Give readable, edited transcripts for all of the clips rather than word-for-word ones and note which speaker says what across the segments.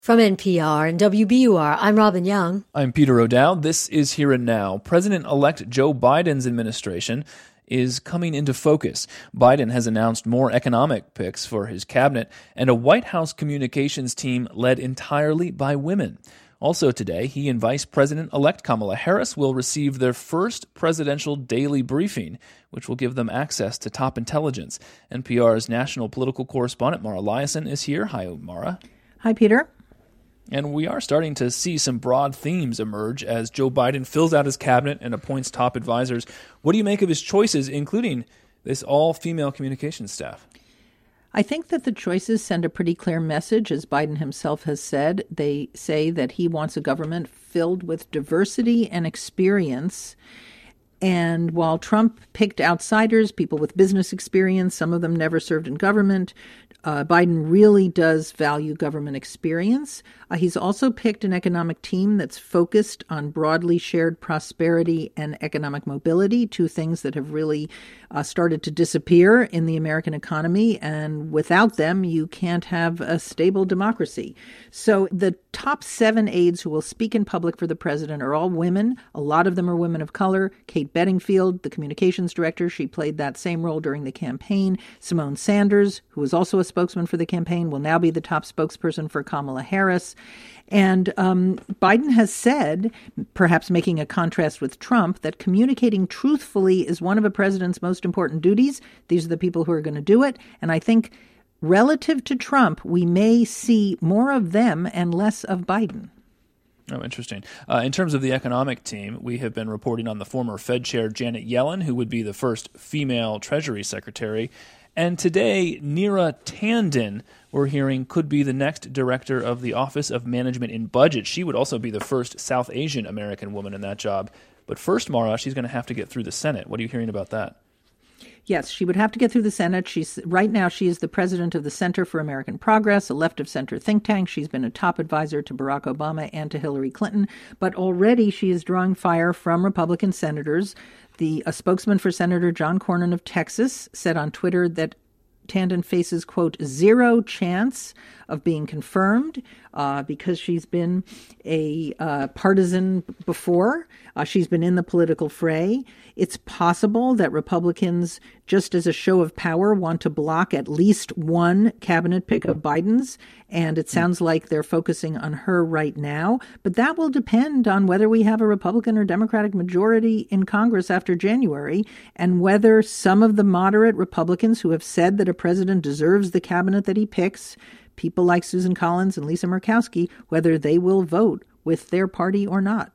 Speaker 1: From NPR and WBUR, I'm Robin Young.
Speaker 2: I'm Peter O'Dowd. This is Here and Now. President-elect Joe Biden's administration is coming into focus. Biden has announced more economic picks for his cabinet and a White House communications team led entirely by women. Also today, he and Vice President-elect Kamala Harris will receive their first presidential daily briefing, which will give them access to top intelligence. NPR's national political correspondent Mara Liasson is here. Hi, Mara.
Speaker 3: Hi, Peter.
Speaker 2: And we are starting to see some broad themes emerge as Joe Biden fills out his cabinet and appoints top advisors. What do you make of his choices, including this all-female communications staff?
Speaker 3: I think that the choices send a pretty clear message, as Biden himself has said. They say that he wants a government filled with diversity and experience. And while Trump picked outsiders, people with business experience, some of them never served in government, Biden really does value government experience. He's also picked an economic team that's focused on broadly shared prosperity and economic mobility, two things that have really started to disappear in the American economy. And without them, you can't have a stable democracy. So the top 7 aides who will speak in public for the president are all women. A lot of them are women of color. Kate Bedingfield, the communications director, she played that same role during the campaign. Symone Sanders, who was also a spokesman for the campaign, will now be the top spokesperson for Kamala Harris. And Biden has said, perhaps making a contrast with Trump, that communicating truthfully is one of a president's most important duties. These are the people who are going to do it. And I think relative to Trump, we may see more of them and less of Biden.
Speaker 2: Oh, interesting. In terms of the economic team, we have been reporting on the former Fed chair Janet Yellen, who would be the first female Treasury Secretary. And today, Neera Tanden, we're hearing, could be the next director of the Office of Management and Budget. She would also be the first South Asian American woman in that job. But first, Mara, she's going to have to get through the Senate. What are you hearing about that?
Speaker 3: Yes, she would have to get through the Senate. Right now, she is the president of the Center for American Progress, a left-of-center think tank. She's been a top advisor to Barack Obama and to Hillary Clinton. But already she is drawing fire from Republican senators. A spokesman for Senator John Cornyn of Texas said on Twitter that Tanden faces, quote, zero chance of being confirmed because she's been a partisan before. She's been in the political fray. It's possible that Republicans, just as a show of power, want to block at least one cabinet pick of Biden's. And it sounds like they're focusing on her right now. But that will depend on whether we have a Republican or Democratic majority in Congress after January, and whether some of the moderate Republicans who have said that a president deserves the cabinet that he picks, people like Susan Collins and Lisa Murkowski, whether they will vote with their party or not.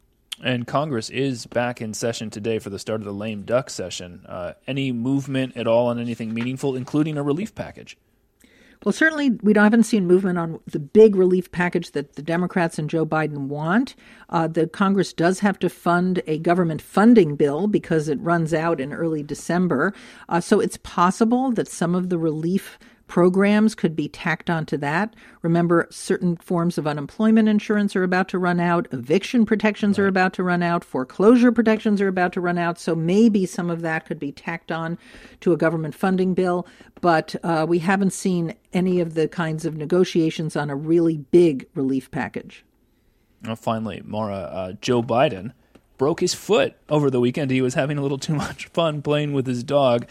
Speaker 2: And Congress is back in session today for the start of the lame duck session. Any movement at all on anything meaningful, including a relief package?
Speaker 3: Well, certainly we haven't seen movement on the big relief package that the Democrats and Joe Biden want. The Congress does have to fund a government funding bill because it runs out in early December. So it's possible that some of the relief programs could be tacked onto that. Remember, certain forms of unemployment insurance are about to run out. Eviction protections are about to run out. Foreclosure protections are about to run out. So maybe some of that could be tacked on to a government funding bill. But we haven't seen any of the kinds of negotiations on a really big relief package.
Speaker 2: Finally, Mara, Joe Biden broke his foot over the weekend. He was having a little too much fun playing with his dog.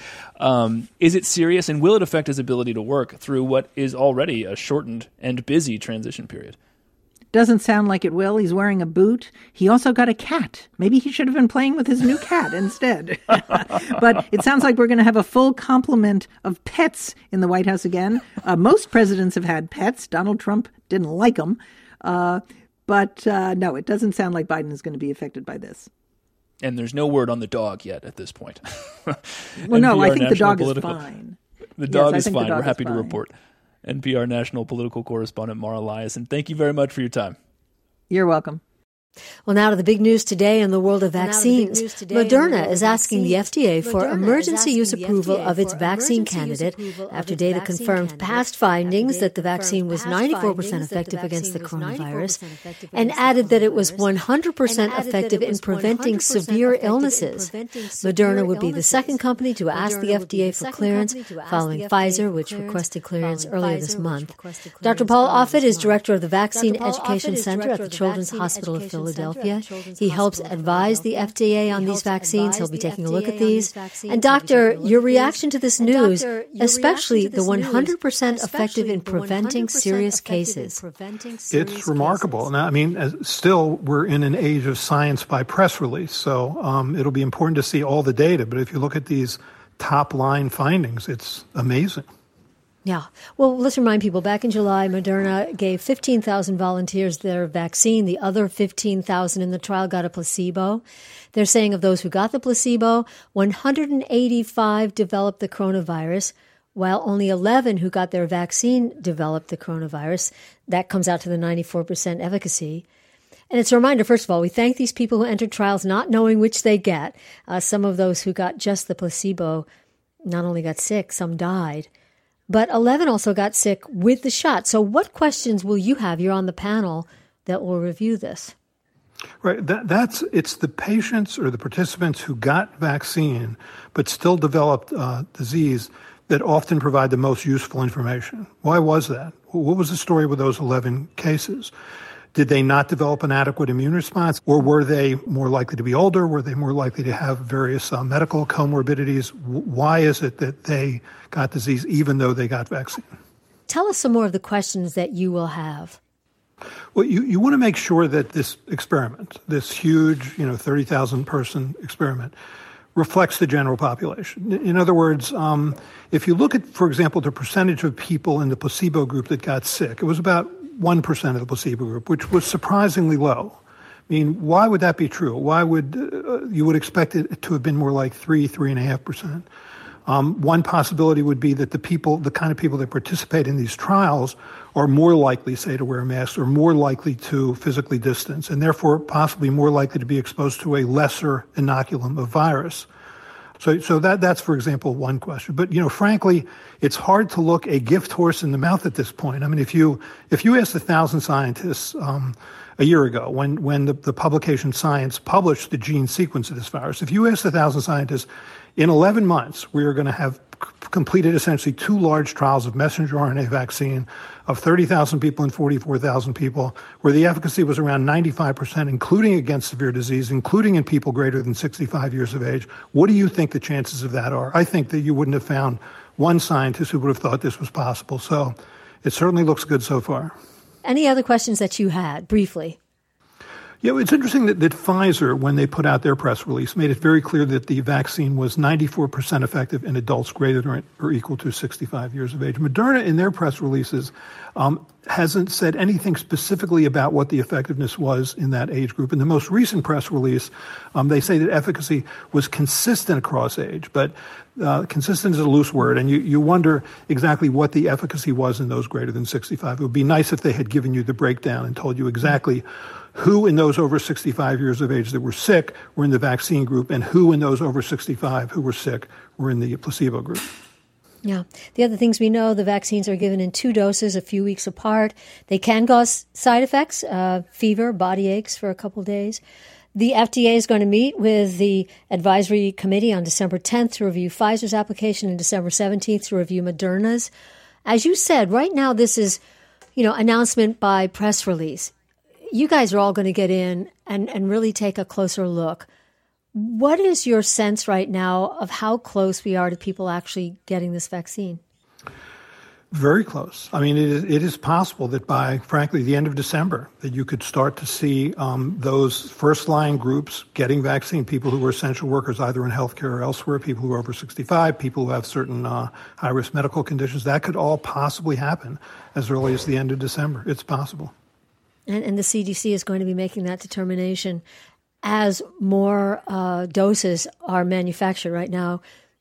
Speaker 2: Is it serious, and will it affect his ability to work through what is already a shortened and busy transition period?
Speaker 3: Doesn't sound like it will. He's wearing a boot. He also got a cat. Maybe he should have been playing with his new cat instead. But it sounds like we're going to have a full complement of pets in the White House again. Most presidents have had pets. Donald Trump didn't like them. But no, it doesn't sound like Biden is going to be affected by this.
Speaker 2: And there's no word on the dog yet at this point.
Speaker 3: Well, no, I think the dog is fine.
Speaker 2: The dog is fine. We're happy to report. NPR national political correspondent Mara Liasson, thank you very much for your time.
Speaker 3: You're welcome.
Speaker 1: Well, now to the big news today in the world of vaccines. Moderna is asking the FDA for emergency use approval of its vaccine candidate after data confirmed past findings that the vaccine was 94% effective against the coronavirus and added that it was 100% effective in preventing severe illnesses. Moderna would be the second company to ask the FDA for clearance, following Pfizer, which requested clearance earlier this month. Dr. Paul Offit is director of the Vaccine Education Center at the Children's Hospital of Philadelphia. He helps advise the FDA on these vaccines. He'll be taking a look at these. And Doctor, your reaction to this news, especially the 100% effective in preventing serious cases.
Speaker 4: It's remarkable. Now, I mean, still, we're in an age of science by press release, so it'll be important to see all the data. But if you look at these top-line findings, it's amazing.
Speaker 1: Yeah. Well, let's remind people, back in July, Moderna gave 15,000 volunteers their vaccine. The other 15,000 in the trial got a placebo. They're saying of those who got the placebo, 185 developed the coronavirus, while only 11 who got their vaccine developed the coronavirus. That comes out to the 94% efficacy. And it's a reminder, first of all, we thank these people who entered trials not knowing which they get. Some of those who got just the placebo not only got sick, some died. But 11 also got sick with the shot. So what questions will you have? You're on the panel that will review this.
Speaker 4: Right. It's the patients or the participants who got vaccine but still developed disease that often provide the most useful information. Why was that? What was the story with those 11 cases? Did they not develop an adequate immune response, or were they more likely to be older? Were they more likely to have various medical comorbidities? Why is it that they got disease even though they got vaccine?
Speaker 1: Tell us some more of the questions that you will have.
Speaker 4: Well, you want to make sure that this experiment, this huge, 30,000 person experiment, reflects the general population. In other words, if you look at, for example, the percentage of people in the placebo group that got sick, it was about 1% of the placebo group, which was surprisingly low. I mean, why would that be true? Why would you would expect it to have been more like 3.5%? One possibility would be that the kind of people that participate in these trials are more likely, say, to wear masks, or more likely to physically distance, and therefore possibly more likely to be exposed to a lesser inoculum of virus. So that's, for example, one question. But, frankly, it's hard to look a gift horse in the mouth at this point. I mean, if you asked 1,000 scientists a year ago, when the publication Science published the gene sequence of this virus, if you asked 1,000 scientists, in 11 months, we are going to have completed essentially 2 large trials of messenger RNA vaccine of 30,000 people and 44,000 people, where the efficacy was around 95%, including against severe disease, including in people greater than 65 years of age. What do you think the chances of that are? I think that you wouldn't have found one scientist who would have thought this was possible. So it certainly looks good so far.
Speaker 1: Any other questions that you had, briefly?
Speaker 4: Yeah, it's interesting that Pfizer, when they put out their press release, made it very clear that the vaccine was 94% effective in adults greater than or equal to 65 years of age. Moderna, in their press releases, hasn't said anything specifically about what the effectiveness was in that age group. In the most recent press release, they say that efficacy was consistent across age, but consistent is a loose word, and you wonder exactly what the efficacy was in those greater than 65. It would be nice if they had given you the breakdown and told you exactly who in those over 65 years of age that were sick were in the vaccine group, and who in those over 65 who were sick were in the placebo group.
Speaker 1: Yeah. The other things we know, the vaccines are given in 2 doses a few weeks apart. They can cause side effects, fever, body aches for a couple days. The FDA is going to meet with the advisory committee on December 10th to review Pfizer's application and December 17th to review Moderna's. As you said, right now this is, announcement by press release. You guys are all going to get in and really take a closer look. What is your sense right now of how close we are to people actually getting this vaccine?
Speaker 4: Very close. I mean, it is possible that by, frankly, the end of December, that you could start to see those first-line groups getting vaccine, people who are essential workers either in healthcare or elsewhere, people who are over 65, people who have certain high-risk medical conditions. That could all possibly happen as early as the end of December. It's possible.
Speaker 1: And the CDC is going to be making that determination as more doses are manufactured. Right now,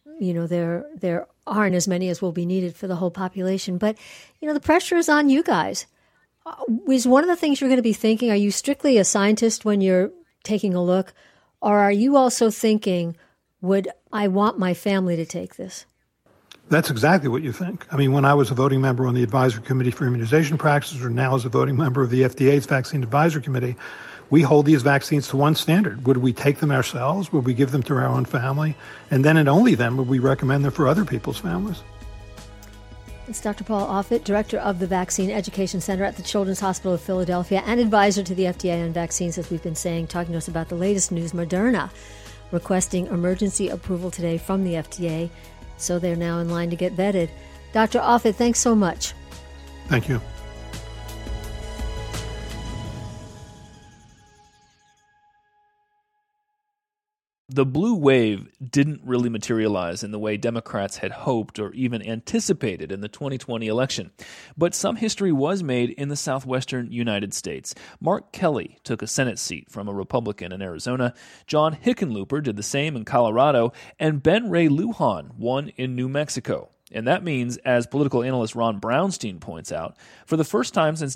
Speaker 1: there aren't as many as will be needed for the whole population. But, the pressure is on you guys. is one of the things you're going to be thinking, are you strictly a scientist when you're taking a look, or are you also thinking, would I want my family to take this?
Speaker 4: That's exactly what you think. I mean, when I was a voting member on the Advisory Committee for Immunization Practices, or now as a voting member of the FDA's Vaccine Advisory Committee, we hold these vaccines to one standard. Would we take them ourselves? Would we give them to our own family? And then and only then would we recommend them for other people's families.
Speaker 1: It's Dr. Paul Offit, Director of the Vaccine Education Center at the Children's Hospital of Philadelphia and advisor to the FDA on vaccines, as we've been saying, talking to us about the latest news. Moderna requesting emergency approval today from the FDA. So they're now in line to get vetted. Dr. Offit, thanks so much.
Speaker 4: Thank you.
Speaker 2: The blue wave didn't really materialize in the way Democrats had hoped or even anticipated in the 2020 election. But some history was made in the southwestern United States. Mark Kelly took a Senate seat from a Republican in Arizona. John Hickenlooper did the same in Colorado. And Ben Ray Lujan won in New Mexico. And that means, as political analyst Ron Brownstein points out, for the first time since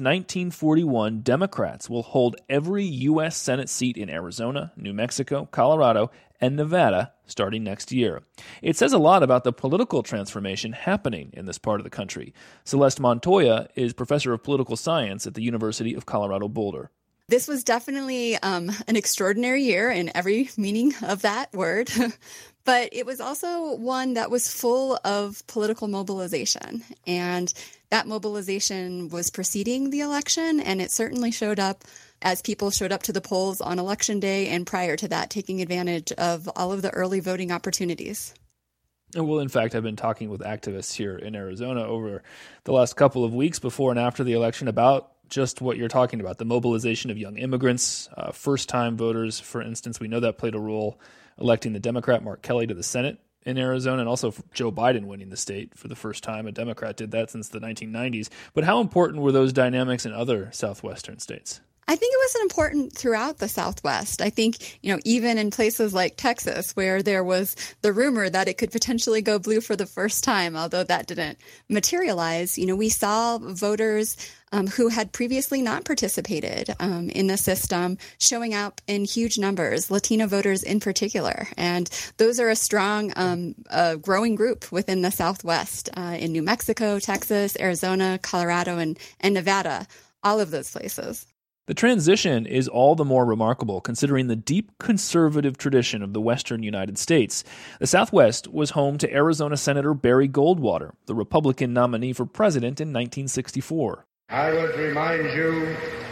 Speaker 2: 1941, Democrats will hold every U.S. Senate seat in Arizona, New Mexico, Colorado, and Nevada starting next year. It says a lot about the political transformation happening in this part of the country. Celeste Montoya is professor of political science at the University of Colorado Boulder.
Speaker 5: This was definitely an extraordinary year in every meaning of that word. But it was also one that was full of political mobilization. And that mobilization was preceding the election, and it certainly showed up as people showed up to the polls on Election Day and prior to that, taking advantage of all of the early voting opportunities.
Speaker 2: Well, in fact, I've been talking with activists here in Arizona over the last couple of weeks before and after the election about just what you're talking about, the mobilization of young immigrants, first-time voters, for instance. We know that played a role electing the Democrat Mark Kelly to the Senate in Arizona, and also Joe Biden winning the state for the first time. A Democrat did that since the 1990s. But how important were those dynamics in other southwestern states?
Speaker 5: I think it was important throughout the Southwest. I think, even in places like Texas, where there was the rumor that it could potentially go blue for the first time, although that didn't materialize, we saw voters who had previously not participated in the system showing up in huge numbers, Latino voters in particular. And those are a strong, growing group within the Southwest in New Mexico, Texas, Arizona, Colorado, and Nevada, all of those places.
Speaker 2: The transition is all the more remarkable considering the deep conservative tradition of the western United States. The Southwest was home to Arizona Senator Barry Goldwater, the Republican nominee for president in 1964.
Speaker 6: I would remind you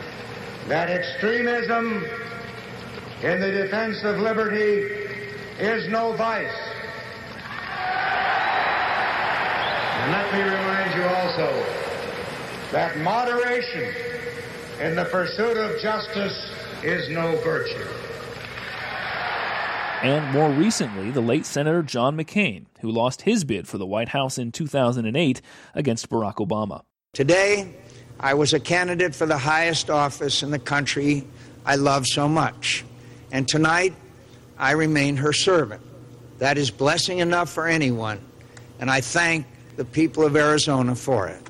Speaker 6: that extremism in the defense of liberty is no vice. And let me remind you also that moderation in the pursuit of justice is no virtue.
Speaker 2: And more recently, the late Senator John McCain, who lost his bid for the White House in 2008 against Barack Obama.
Speaker 7: Today, I was a candidate for the highest office in the country I love so much. And tonight, I remain her servant. That is blessing enough for anyone, and I thank the people of Arizona for it.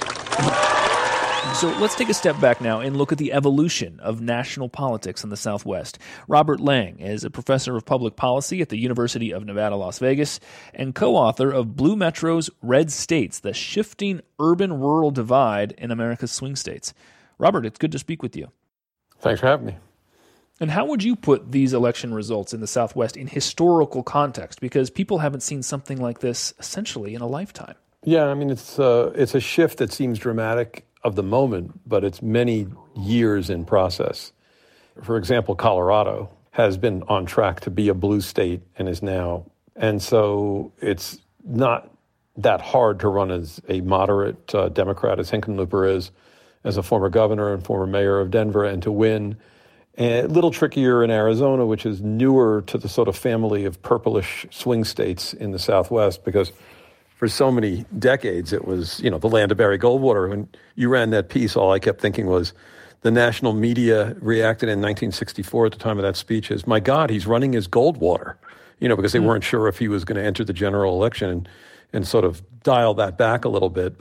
Speaker 2: So let's take a step back now and look at the evolution of national politics in the Southwest. Robert Lang is a professor of public policy at the University of Nevada, Las Vegas, and co-author of Blue Metro's Red States, the Shifting Urban-Rural Divide in America's Swing States. Robert, it's good to speak with you.
Speaker 8: Thanks for having me.
Speaker 2: And how would you put these election results in the Southwest in historical context? Because people haven't seen something like this essentially in a lifetime.
Speaker 8: Yeah, I mean, it's a shift that seems dramatic of the moment, but it's many years in process. For example, Colorado has been on track to be a blue state and is now. And so it's not that hard to run as a moderate Democrat, as Hickenlooper is, as a former governor and former mayor of Denver, and to win. And a little trickier in Arizona, which is newer to the sort of family of purplish swing states in the Southwest, because for so many decades, it was, the land of Barry Goldwater. When you ran that piece, all I kept thinking was the national media reacted in 1964 at the time of that speech as, my God, he's running as Goldwater, because they weren't sure if he was going to enter the general election and sort of dial that back a little bit. But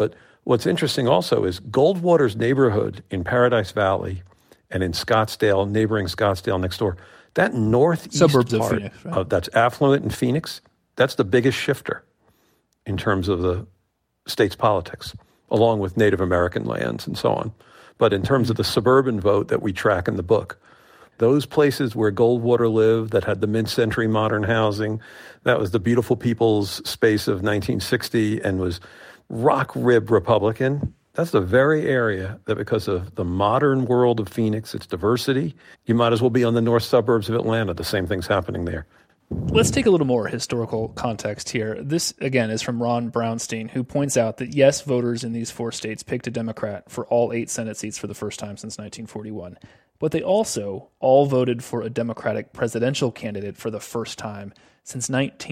Speaker 8: What's interesting also is Goldwater's neighborhood in Paradise Valley and in Scottsdale, neighboring Scottsdale next door, that northeast
Speaker 2: suburbs
Speaker 8: part
Speaker 2: of Phoenix, right?
Speaker 8: That's affluent in Phoenix, that's the biggest shifter in terms of the state's politics, along with Native American lands and so on. But in terms of the suburban vote that we track in the book, those places where Goldwater lived that had the mid-century modern housing, that was the beautiful people's space of 1960 and was rock-rib Republican, that's the very area that because of the modern world of Phoenix, its diversity, you might as well be on the north suburbs of Atlanta. The same thing's happening there.
Speaker 2: Let's take a little more historical context here. This, again, is from Ron Brownstein, who points out that, yes, voters in these 4 states picked a Democrat for all 8 Senate seats for the first time since 1941. But they also all voted for a Democratic presidential candidate for the first time since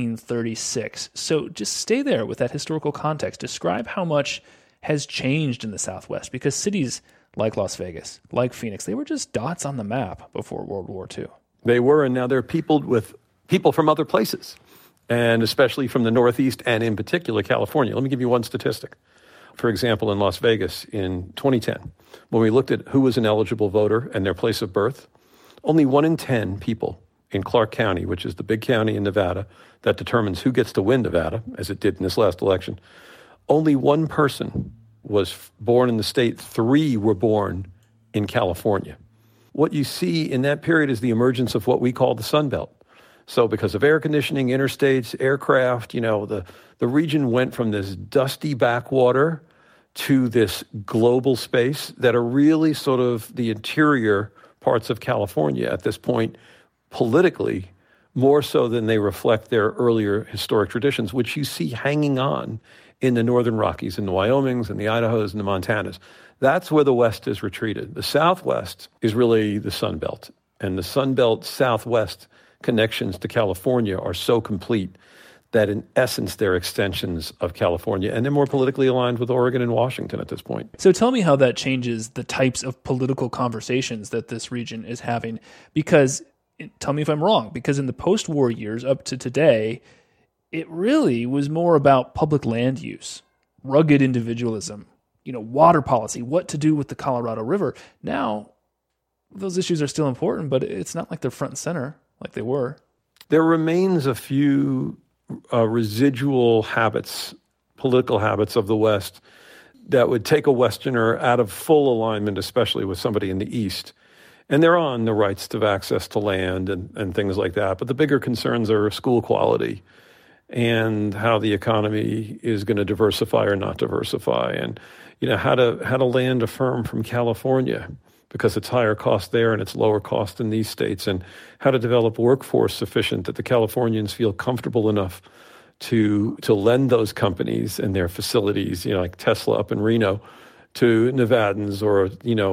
Speaker 2: 1936. So just stay there with that historical context. Describe how much has changed in the Southwest, because cities like Las Vegas, like Phoenix, they were just dots on the map before World War II.
Speaker 8: They were, and now they're peopled with people from other places, and especially from the Northeast and in particular California. Let me give you one statistic. For example, in Las Vegas in 2010, when we looked at who was an eligible voter and their place of birth, only 1 in 10 people in Clark County, which is the big county in Nevada that determines who gets to win Nevada, as it did in this last election, only 1 person was born in the state. 3 were born in California. What you see in that period is the emergence of what we call the Sun Belt. So because of air conditioning, interstates, aircraft, the region went from this dusty backwater to this global space that are really sort of the interior parts of California at this point, politically, more so than they reflect their earlier historic traditions, which you see hanging on in the Northern Rockies, in the Wyomings and the Idahos and the Montanas. That's where the West has retreated. The Southwest is really the Sun Belt, and the Sun Belt Southwest connections to California are so complete that in essence they're extensions of California, and they're more politically aligned with Oregon and Washington at this point.
Speaker 2: So tell me how that changes the types of political conversations that this region is having, because tell me if I'm wrong, because in the post-war years up to today, it really was more about public land use, rugged individualism, water policy, what to do with the Colorado River. Now, those issues are still important, but it's not like they're front and center like they were.
Speaker 8: There remains a few residual habits, political habits of the West that would take a Westerner out of full alignment, especially with somebody in the East. And they're on the rights to access to land and things like that. But the bigger concerns are school quality and how the economy is going to diversify or not diversify, and how to land a firm from California, because it's higher cost there and it's lower cost in these states, and how to develop workforce sufficient that the Californians feel comfortable enough to lend those companies and their facilities, like Tesla up in Reno, to Nevadans or,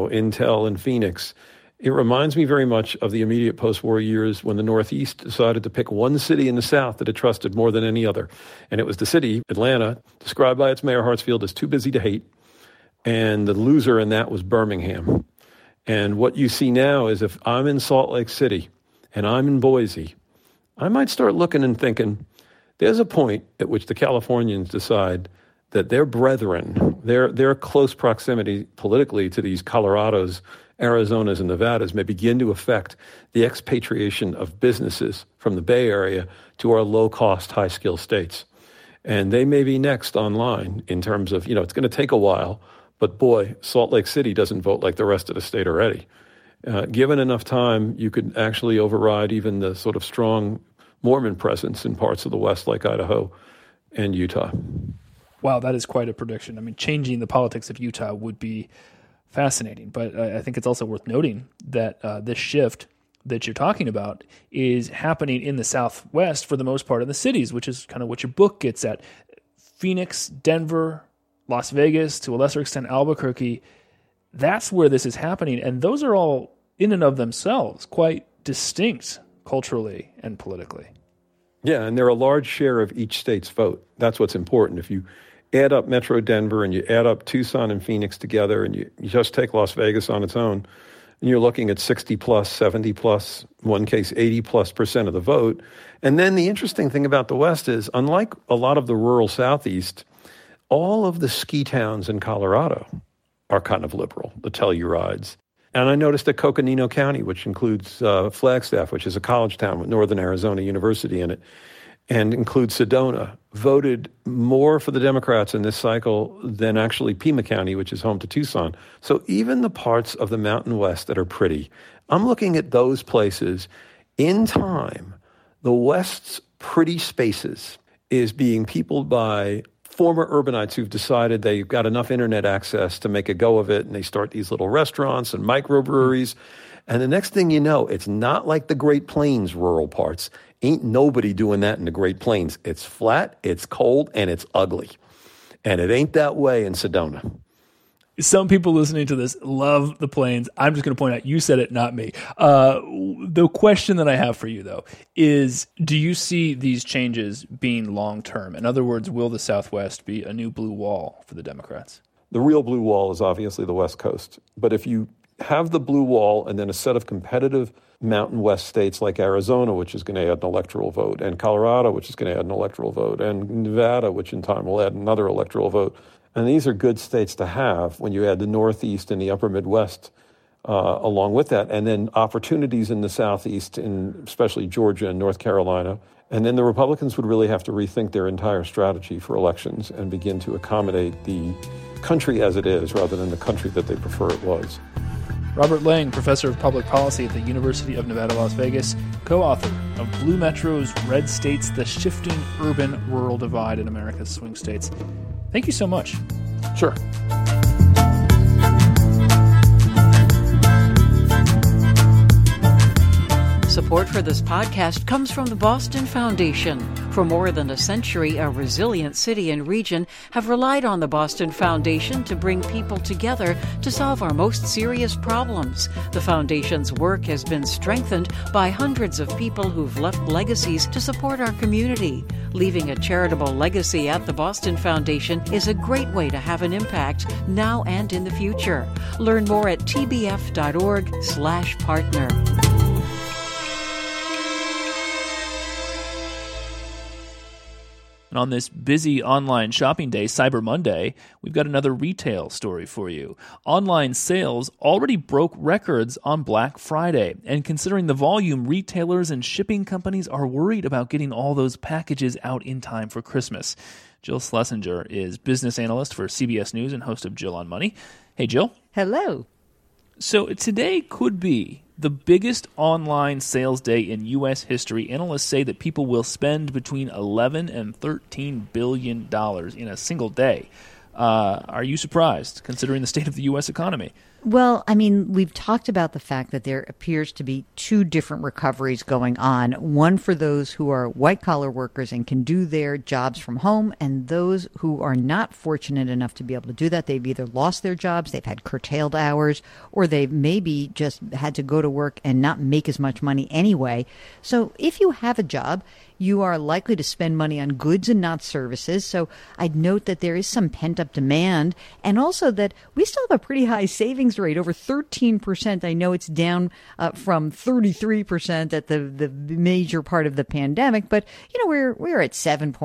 Speaker 8: Intel in Phoenix. It reminds me very much of the immediate post-war years when the Northeast decided to pick one city in the South that it trusted more than any other. And it was the city, Atlanta, described by its mayor, Hartsfield, as too busy to hate. And the loser in that was Birmingham. And what you see now is if I'm in Salt Lake City and I'm in Boise, I might start looking and thinking, there's a point at which the Californians decide that their brethren, their close proximity politically to these Colorados, Arizonas, and Nevadas may begin to affect the expatriation of businesses from the Bay Area to our low-cost, high-skill states. And they may be next online in terms of, it's going to take a while, but boy, Salt Lake City doesn't vote like the rest of the state already. Given enough time, you could actually override even the sort of strong Mormon presence in parts of the West like Idaho and Utah.
Speaker 2: Wow, that is quite a prediction. I mean, changing the politics of Utah would be fascinating, but I think it's also worth noting that this shift that you're talking about is happening in the Southwest for the most part in the cities, which is kind of what your book gets at. Phoenix, Denver, Las Vegas, to a lesser extent Albuquerque, that's where this is happening, and those are all in and of themselves quite distinct culturally and politically.
Speaker 8: Yeah, and they're a large share of each state's vote. That's what's important. If you add up Metro Denver and you add up Tucson and Phoenix together and you just take Las Vegas on its own, and you're looking at 60 plus, 70 plus, in one case 80 plus % of the vote. And then the interesting thing about the West is, unlike a lot of the rural Southeast, all of the ski towns in Colorado are kind of liberal, the Tellurides. And I noticed that Coconino County, which includes Flagstaff, which is a college town with Northern Arizona University in it, and includes Sedona, voted more for the Democrats in this cycle than actually Pima County, which is home to Tucson. So even the parts of the Mountain West that are pretty, I'm looking at those places. In time, the West's pretty spaces is being peopled by former urbanites who've decided they've got enough internet access to make a go of it, and they start these little restaurants and microbreweries. And the next thing you know, it's not like the Great Plains rural parts. Ain't nobody doing that in the Great Plains. It's flat, it's cold, and it's ugly. And it ain't that way in Sedona.
Speaker 2: Some people listening to this love the plains. I'm just going to point out, you said it, not me. The question that I have for you, though, is do you see these changes being long-term? In other words, will the Southwest be a new blue wall for the Democrats?
Speaker 8: The real blue wall is obviously the West Coast. But if you have the blue wall and then a set of competitive Mountain West states like Arizona, which is going to add an electoral vote, and Colorado, which is going to add an electoral vote, and Nevada, which in time will add another electoral vote, and these are good states to have when you add the Northeast and the upper Midwest along with that, and then opportunities in the Southeast, in especially Georgia and North Carolina. And then the Republicans would really have to rethink their entire strategy for elections and begin to accommodate the country as it is rather than the country that they prefer it was.
Speaker 2: Robert Lang, professor of public policy at the University of Nevada, Las Vegas, co-author of Blue Metro's Red States, The Shifting Urban-Rural Divide in America's Swing States. Thank you so much.
Speaker 8: Sure.
Speaker 9: Support for this podcast comes from the Boston Foundation. For more than a century, a resilient city and region have relied on the Boston Foundation to bring people together to solve our most serious problems. The Foundation's work has been strengthened by hundreds of people who've left legacies to support our community. Leaving a charitable legacy at the Boston Foundation is a great way to have an impact now and in the future. Learn more at tbf.org/partner.
Speaker 2: And on this busy online shopping day, Cyber Monday, we've got another retail story for you. Online sales already broke records on Black Friday. And considering the volume, retailers and shipping companies are worried about getting all those packages out in time for Christmas. Jill Schlesinger is business analyst for CBS News and host of Jill on Money. Hey, Jill.
Speaker 3: Hello.
Speaker 2: So today could be the biggest online sales day in U.S. history. Analysts say that people will spend between $11 and $13 billion in a single day. Are you surprised, considering the state of the U.S. economy?
Speaker 10: Well, I mean, we've talked about the fact that there appears to be two different recoveries going on. One for those who are white-collar workers and can do their jobs from home, and those who are not fortunate enough to be able to do that. They've either lost their jobs, they've had curtailed hours, or they've maybe just had to go to work and not make as much money anyway. So if you have a job, you are likely to spend money on goods and not services. So I'd note that there is some pent-up demand, and also that we still have a pretty high savings rate, over 13%. I know it's down from 33% at the major part of the pandemic, but you know we're at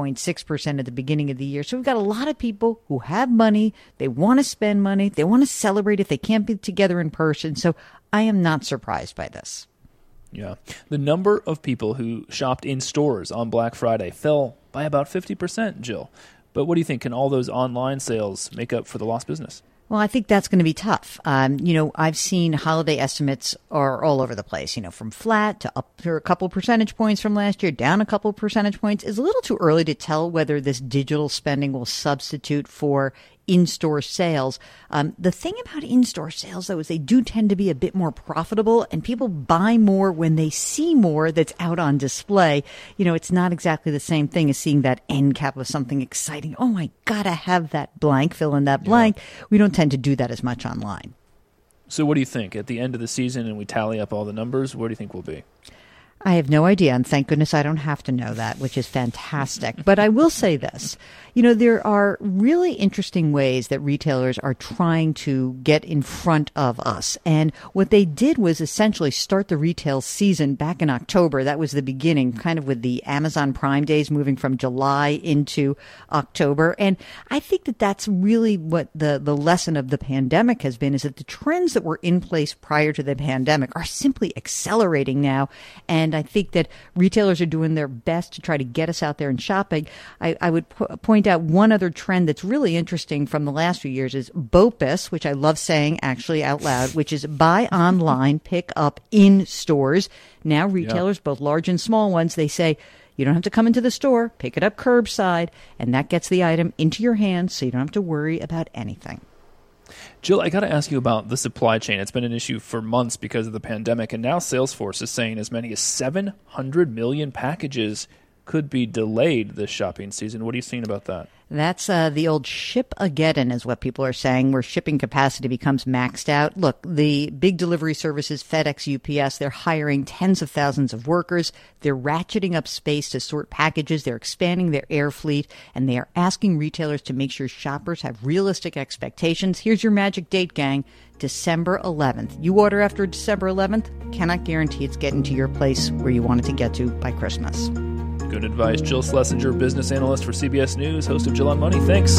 Speaker 10: 7.6% at the beginning of the year. So we've got a lot of people who have money, they want to spend money, they want to celebrate if they can't be together in person. So I am not surprised by this.
Speaker 2: Yeah. The number of people who shopped in stores on Black Friday fell by about 50%, Jill. But what do you think? Can all those online sales make up for the lost business?
Speaker 10: Well, I think that's going to be tough. I've seen holiday estimates are all over the place, from flat to up to a couple percentage points from last year, down a couple percentage points. It's a little too early to tell whether this digital spending will substitute for in-store sales. The thing about in-store sales, though, is they do tend to be a bit more profitable, and people buy more when they see more that's out on display. It's not exactly the same thing as seeing that end cap of something exciting. Oh, I gotta have that blank, fill in that blank. Yeah. We don't tend to do that as much online.
Speaker 2: So what do you think? At the end of the season and we tally up all the numbers, where do you think we'll be?
Speaker 10: I have no idea, and thank goodness I don't have to know that, which is fantastic. But I will say this. There are really interesting ways that retailers are trying to get in front of us. And what they did was essentially start the retail season back in October. That was the beginning, kind of with the Amazon Prime Days moving from July into October. And I think that that's really what the lesson of the pandemic has been, is that the trends that were in place prior to the pandemic are simply accelerating now. And I think that retailers are doing their best to try to get us out there and shopping. I would point out one other trend that's really interesting from the last few years is BOPUS, which I love saying actually out loud, which is buy online, pick up in stores. Now retailers, both large and small ones, they say, you don't have to come into the store, pick it up curbside, and that gets the item into your hands so you don't have to worry about anything.
Speaker 2: Jill, I got to ask you about the supply chain. It's been an issue for months because of the pandemic, and now Salesforce is saying as many as 700 million packages could be delayed this shopping season. What are you seeing about that?
Speaker 10: That's the old ship-ageddon is what people are saying, where shipping capacity becomes maxed out. Look, the big delivery services, FedEx, UPS, they're hiring tens of thousands of workers. They're ratcheting up space to sort packages. They're expanding their air fleet, and they are asking retailers to make sure shoppers have realistic expectations. Here's your magic date, gang. December 11th. You order after December 11th, cannot guarantee it's getting to your place where you want it to get to by Christmas.
Speaker 2: Good advice. Jill Schlesinger, business analyst for CBS News, host of Jill on Money. Thanks.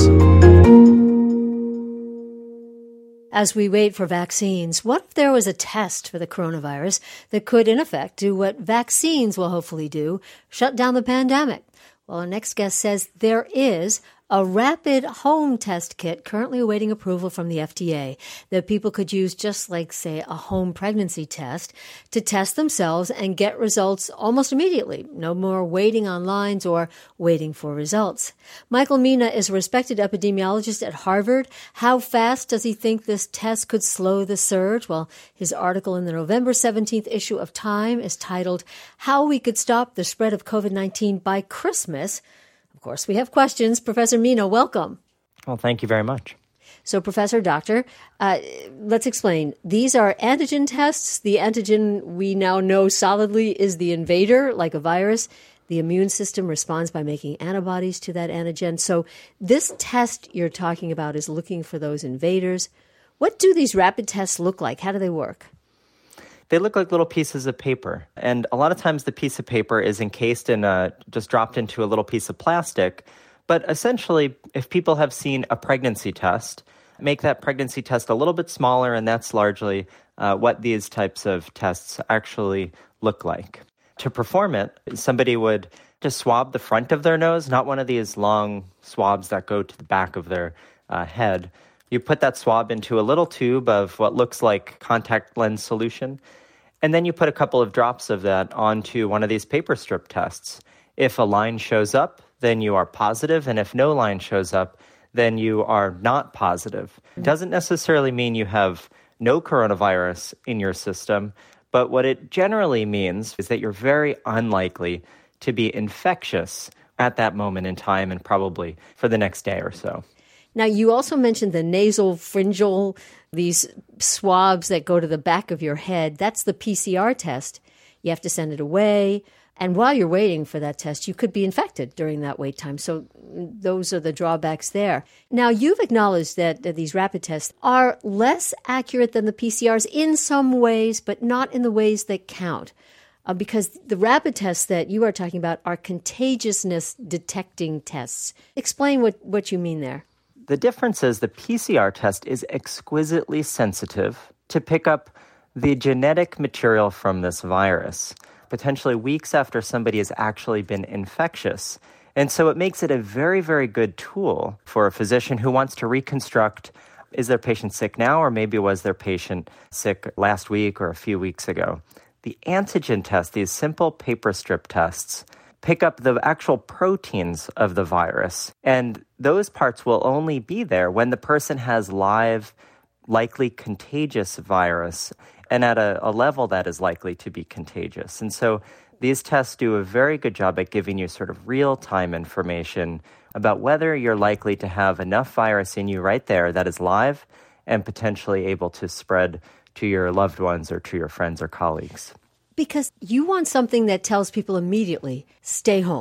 Speaker 1: As we wait for vaccines, what if there was a test for the coronavirus that could, in effect, do what vaccines will hopefully do, shut down the pandemic? Well, our next guest says there is a rapid home test kit currently awaiting approval from the FDA that people could use just like, say, a home pregnancy test to test themselves and get results almost immediately. No more waiting on lines or waiting for results. Michael Mina is a respected epidemiologist at Harvard. How fast does he think this test could slow the surge? Well, his article in the November 17th issue of Time is titled, How We Could Stop the Spread of COVID-19 by Christmas. Of course, we have questions. Professor Mina, welcome.
Speaker 11: Well, thank you very much.
Speaker 1: So, Professor, Doctor, let's explain. These are antigen tests. The antigen we now know solidly is the invader, like a virus. The immune system responds by making antibodies to that antigen. So this test you're talking about is looking for those invaders. What do these rapid tests look like? How do they work?
Speaker 11: They look like little pieces of paper. And a lot of times the piece of paper is encased in just dropped into a little piece of plastic. But essentially, if people have seen a pregnancy test, make that pregnancy test a little bit smaller, and that's largely what these types of tests actually look like. To perform it, somebody would just swab the front of their nose, not one of these long swabs that go to the back of their head. You put that swab into a little tube of what looks like contact lens solution, and then you put a couple of drops of that onto one of these paper strip tests. If a line shows up, then you are positive, and if no line shows up, then you are not positive. It doesn't necessarily mean you have no coronavirus in your system, but what it generally means is that you're very unlikely to be infectious at that moment in time and probably for the next day or so.
Speaker 1: Now, you also mentioned the nasal pharyngeal, these swabs that go to the back of your head. That's the PCR test. You have to send it away. And while you're waiting for that test, you could be infected during that wait time. So those are the drawbacks there. Now, you've acknowledged that these rapid tests are less accurate than the PCRs in some ways, but not in the ways that count. Because the rapid tests that you are talking about are contagiousness detecting tests. Explain what you mean there.
Speaker 11: The difference is the PCR test is exquisitely sensitive to pick up the genetic material from this virus, potentially weeks after somebody has actually been infectious. And so it makes it a very, very good tool for a physician who wants to reconstruct, is their patient sick now, or maybe was their patient sick last week or a few weeks ago. The antigen test, these simple paper strip tests, pick up the actual proteins of the virus. And those parts will only be there when the person has live, likely contagious virus and at a level that is likely to be contagious. And so these tests do a very good job at giving you sort of real-time information about whether you're likely to have enough virus in you right there that is live and potentially able to spread to your loved ones or to your friends or colleagues.
Speaker 1: Because you want something that tells people immediately, stay home.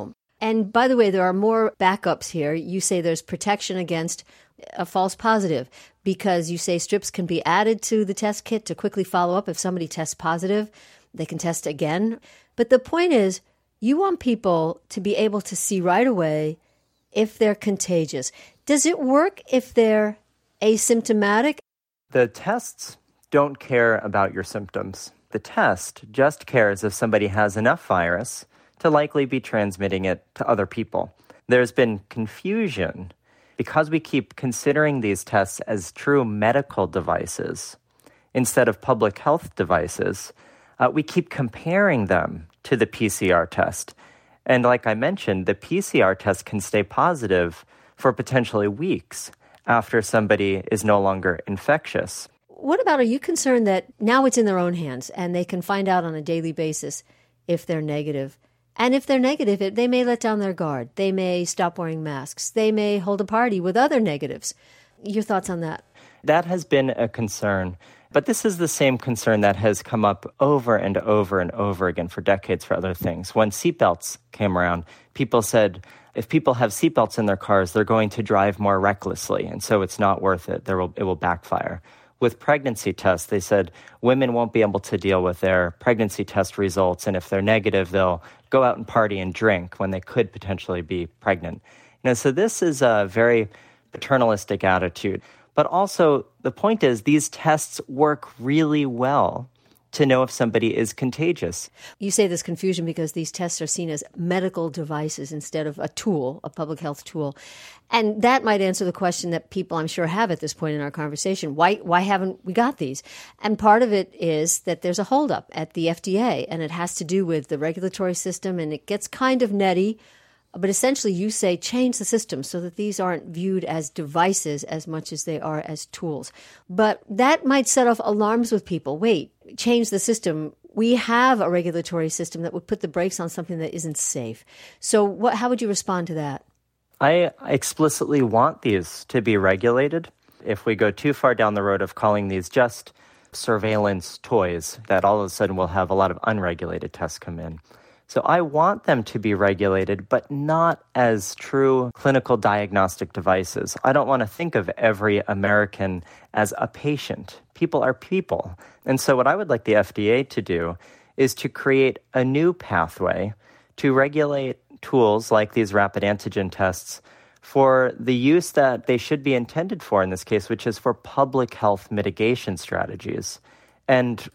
Speaker 1: And by the way, there are more backups here. You say there's protection against a false positive because you say strips can be added to the test kit to quickly follow up. If somebody tests positive, they can test again. But the point is, you want people to be able to see right away if they're contagious. Does it work if they're asymptomatic?
Speaker 11: The tests don't care about your symptoms. The test just cares if somebody has enough virus to likely be transmitting it to other people. There's been confusion because we keep considering these tests as true medical devices instead of public health devices. We keep comparing them to the PCR test. And like I mentioned, the PCR test can stay positive for potentially weeks after somebody is no longer infectious.
Speaker 1: What about, are you concerned that now it's in their own hands and they can find out on a daily basis if they're negative? And if they're negative, they may let down their guard. They may stop wearing masks. They may hold a party with other negatives. Your thoughts on that?
Speaker 11: That has been a concern. But this is the same concern that has come up over and over and over again for decades for other things. When seatbelts came around, people said, if people have seatbelts in their cars, they're going to drive more recklessly, and so it's not worth it. It will backfire. With pregnancy tests, they said women won't be able to deal with their pregnancy test results, and if they're negative, they'll go out and party and drink when they could potentially be pregnant. So this is a very paternalistic attitude. But also, the point is, these tests work really well to know if somebody is contagious.
Speaker 1: You say there's confusion because these tests are seen as medical devices instead of a tool, a public health tool. And that might answer the question that people, I'm sure, have at this point in our conversation. Why haven't we got these? And part of it is that there's a holdup at the FDA, and it has to do with the regulatory system, and it gets kind of nutty. But essentially, you say change the system so that these aren't viewed as devices as much as they are as tools. But that might set off alarms with people. Wait, change the system. We have a regulatory system that would put the brakes on something that isn't safe. So how would you respond to that?
Speaker 11: I explicitly want these to be regulated. If we go too far down the road of calling these just surveillance toys, that all of a sudden we'll have a lot of unregulated tests come in. So I want them to be regulated, but not as true clinical diagnostic devices. I don't want to think of every American as a patient. People are people. And so what I would like the FDA to do is to create a new pathway to regulate tools like these rapid antigen tests for the use that they should be intended for in this case, which is for public health mitigation strategies. And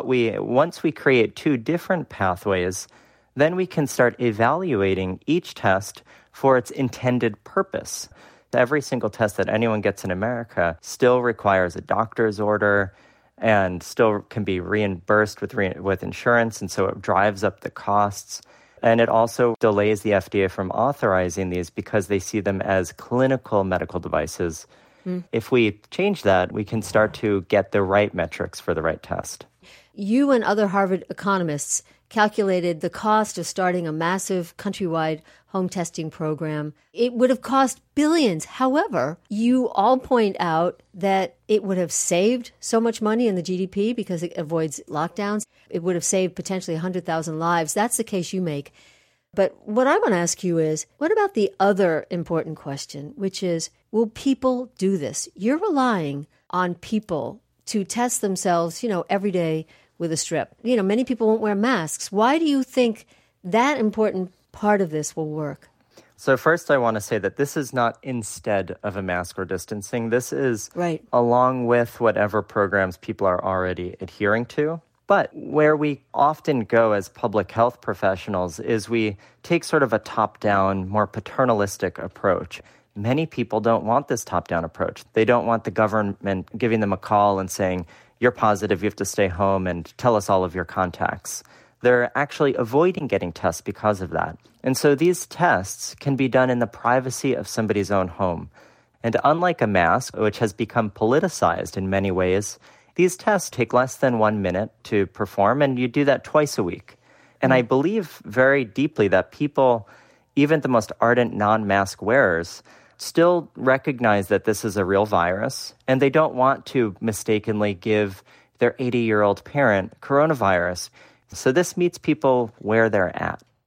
Speaker 11: once we create two different pathways, then we can start evaluating each test for its intended purpose. Every single test that anyone gets in America still requires a doctor's order and still can be reimbursed with insurance, and so it drives up the costs. And it also delays the FDA from authorizing these because they see them as clinical medical devices. If we change that, we can start to get the right metrics for the right test.
Speaker 1: You and other Harvard economists calculated the cost of starting a massive countrywide home testing program. It would have cost billions. However, you all point out that it would have saved so much money in the GDP because it avoids lockdowns. It would have saved potentially 100,000 lives. That's the case you make. But what I want to ask you is, what about the other important question, which is, will people do this? You're relying on people to test themselves, every day with a strip. Many people won't wear masks. Why do you think that important part of this will work?
Speaker 11: So first, I want to say that this is not instead of a mask or distancing. This is
Speaker 1: right
Speaker 11: along with whatever programs people are already adhering to. But where we often go as public health professionals is we take sort of a top-down, more paternalistic approach. Many people don't want this top-down approach. They don't want the government giving them a call and saying, you're positive, you have to stay home, and tell us all of your contacts. They're actually avoiding getting tests because of that. And so these tests can be done in the privacy of somebody's own home. And unlike a mask, which has become politicized in many ways, these tests take less than 1 minute to perform, and you do that twice a week. And I believe very deeply that people, even the most ardent non-mask wearers, still recognize that this is a real virus, and they don't want to mistakenly give their 80-year-old parent coronavirus. So this meets people where they're at.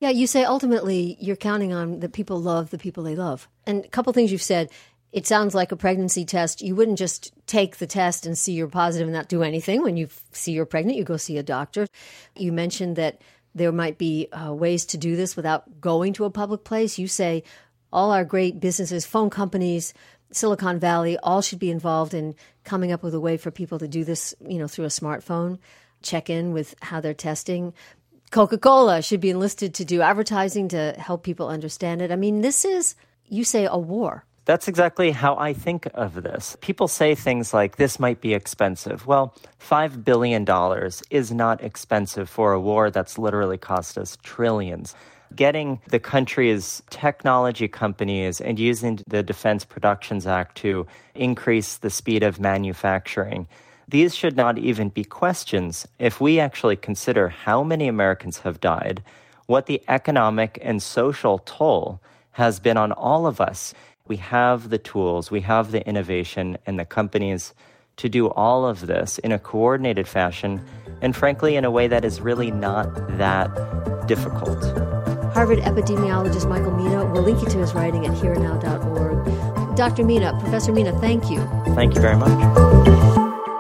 Speaker 1: Yeah, you say ultimately you're counting on the people love the people they love. And a couple things you've said. It sounds like a pregnancy test. You wouldn't just take the test and see you're positive and not do anything. When you see you're pregnant, you go see a doctor. You mentioned that there might be ways to do this without going to a public place. You say all our great businesses, phone companies, Silicon Valley, all should be involved in coming up with a way for people to do this, through a smartphone, check in with how they're testing. Coca-Cola should be enlisted to do advertising to help people understand it. I mean, this is, you say, a war.
Speaker 11: That's exactly how I think of this. People say things like, this might be expensive. Well, $5 billion is not expensive for a war that's literally cost us trillions. Getting the country's technology companies and using the Defense Productions Act to increase the speed of manufacturing, these should not even be questions if we actually consider how many Americans have died, what the economic and social toll has been on all of us. We have the tools, we have the innovation and the companies to do all of this in a coordinated fashion, and frankly, in a way that is really not that difficult.
Speaker 1: Harvard epidemiologist Michael Mina, we'll link you to his writing at herenow.org. Dr. Mina, Professor Mina, thank you.
Speaker 11: Thank you very much.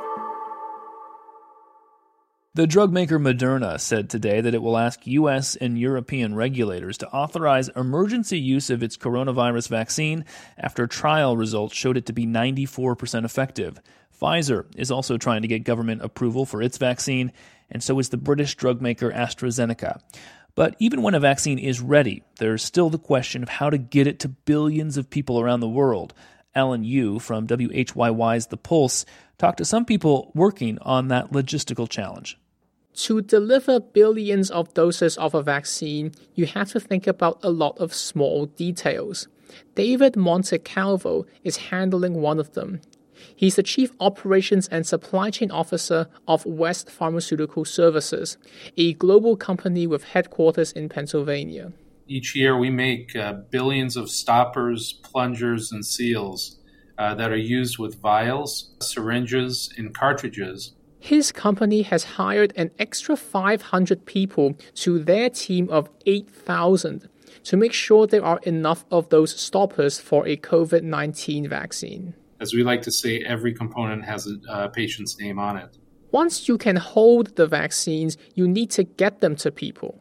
Speaker 2: The drug maker Moderna said today that it will ask U.S. and European regulators to authorize emergency use of its coronavirus vaccine after trial results showed it to be 94% effective. Pfizer is also trying to get government approval for its vaccine, and so is the British drug maker AstraZeneca. But even when a vaccine is ready, there's still the question of how to get it to billions of people around the world. Alan Yu from WHYY's The Pulse talked to some people working on that logistical challenge.
Speaker 12: To deliver billions of doses of a vaccine, you have to think about a lot of small details. David Montecalvo is handling one of them. He's the Chief Operations and Supply Chain Officer of West Pharmaceutical Services, a global company with headquarters in Pennsylvania.
Speaker 13: Each year we make billions of stoppers, plungers, and seals that are used with vials, syringes, and cartridges.
Speaker 12: His company has hired an extra 500 people to their team of 8,000 to make sure there are enough of those stoppers for a COVID-19 vaccine.
Speaker 13: As we like to say, every component has a patient's name on it.
Speaker 12: Once you can hold the vaccines, you need to get them to people.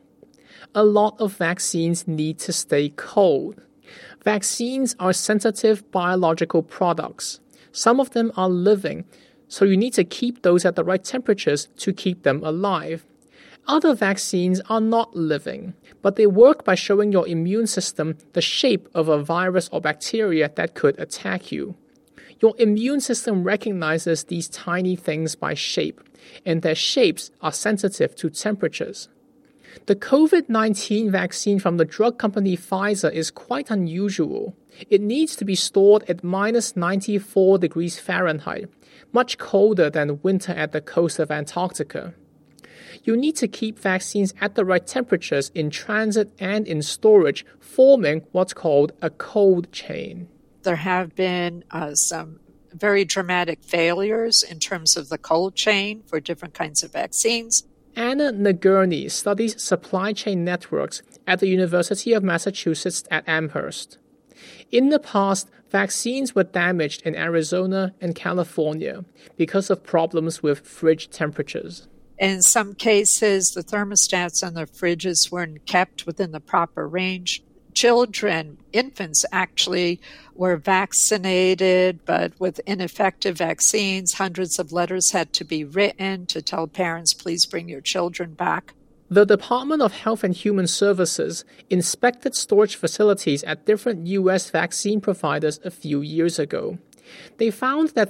Speaker 12: A lot of vaccines need to stay cold. Vaccines are sensitive biological products. Some of them are living, so you need to keep those at the right temperatures to keep them alive. Other vaccines are not living, but they work by showing your immune system the shape of a virus or bacteria that could attack you. Your immune system recognizes these tiny things by shape, and their shapes are sensitive to temperatures. The COVID-19 vaccine from the drug company Pfizer is quite unusual. It needs to be stored at minus 94 degrees Fahrenheit, much colder than winter at the coast of Antarctica. You need to keep vaccines at the right temperatures in transit and in storage, forming what's called a cold chain.
Speaker 14: There have been some very dramatic failures in terms of the cold chain for different kinds of vaccines.
Speaker 12: Anna Nagurney studies supply chain networks at the University of Massachusetts at Amherst. In the past, vaccines were damaged in Arizona and California because of problems with fridge temperatures.
Speaker 14: In some cases, the thermostats on the fridges weren't kept within the proper range. Children, infants actually, were vaccinated, but with ineffective vaccines, hundreds of letters had to be written to tell parents, please bring your children back.
Speaker 12: The Department of Health and Human Services inspected storage facilities at different U.S. vaccine providers a few years ago. They found that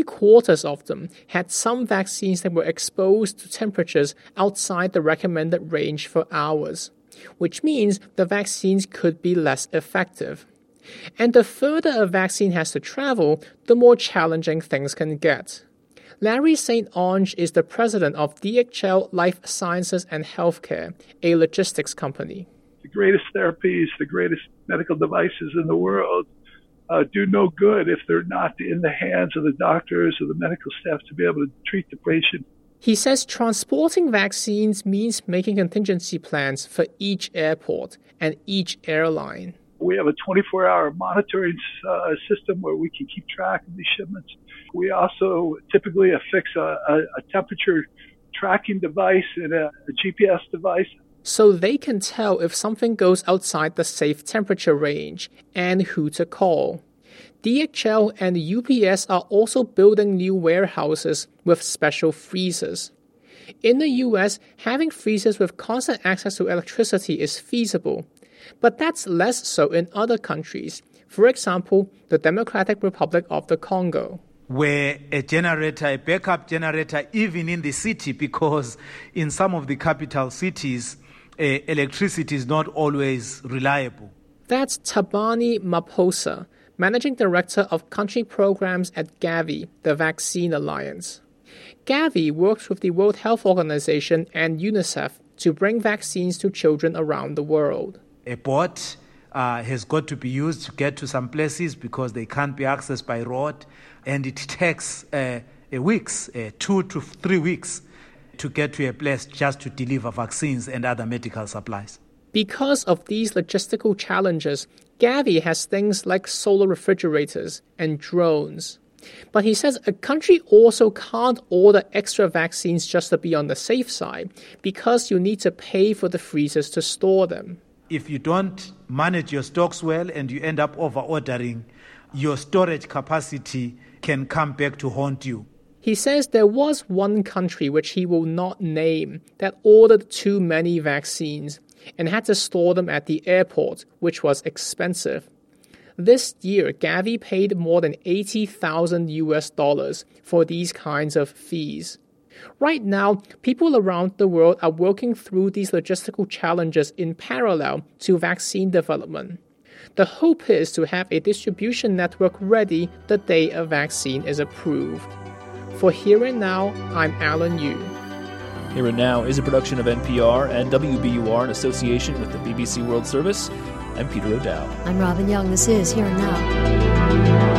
Speaker 12: 3/4 of them had some vaccines that were exposed to temperatures outside the recommended range for hours, which means the vaccines could be less effective. And the further a vaccine has to travel, the more challenging things can get. Larry St. Onge is the president of DHL Life Sciences and Healthcare, a logistics company.
Speaker 15: The greatest therapies, the greatest medical devices in the world do no good if they're not in the hands of the doctors or the medical staff to be able to treat the patient
Speaker 12: He says transporting vaccines means making contingency plans for each airport and each airline.
Speaker 15: We have a 24-hour monitoring system where we can keep track of these shipments. We also typically affix a temperature tracking device and a GPS device.
Speaker 12: So they can tell if something goes outside the safe temperature range and who to call. DHL and UPS are also building new warehouses with special freezers. In the US, having freezers with constant access to electricity is feasible, but that's less so in other countries. For example, the Democratic Republic of the Congo.
Speaker 16: Where a backup generator, even in the city, because in some of the capital cities, electricity is not always reliable.
Speaker 12: That's Tabani Maposa, Managing Director of Country Programs at Gavi, the Vaccine Alliance. Gavi works with the World Health Organization and UNICEF to bring vaccines to children around the world.
Speaker 16: A boat has got to be used to get to some places because they can't be accessed by road, and it takes weeks, 2 to 3 weeks, to get to a place just to deliver vaccines and other medical supplies.
Speaker 12: Because of these logistical challenges, Gavi has things like solar refrigerators and drones. But he says a country also can't order extra vaccines just to be on the safe side because you need to pay for the freezers to store them.
Speaker 16: If you don't manage your stocks well and you end up over-ordering, your storage capacity can come back to haunt you.
Speaker 12: He says there was one country, which he will not name, that ordered too many vaccines and had to store them at the airport, which was expensive. This year, Gavi paid more than $80,000 for these kinds of fees. Right now, people around the world are working through these logistical challenges in parallel to vaccine development. The hope is to have a distribution network ready the day a vaccine is approved. For Here and Now, I'm Alan Yu.
Speaker 2: Here and Now is a production of NPR and WBUR in association with the BBC World Service. I'm Peter O'Dowd.
Speaker 1: I'm Robin Young. This is Here and Now.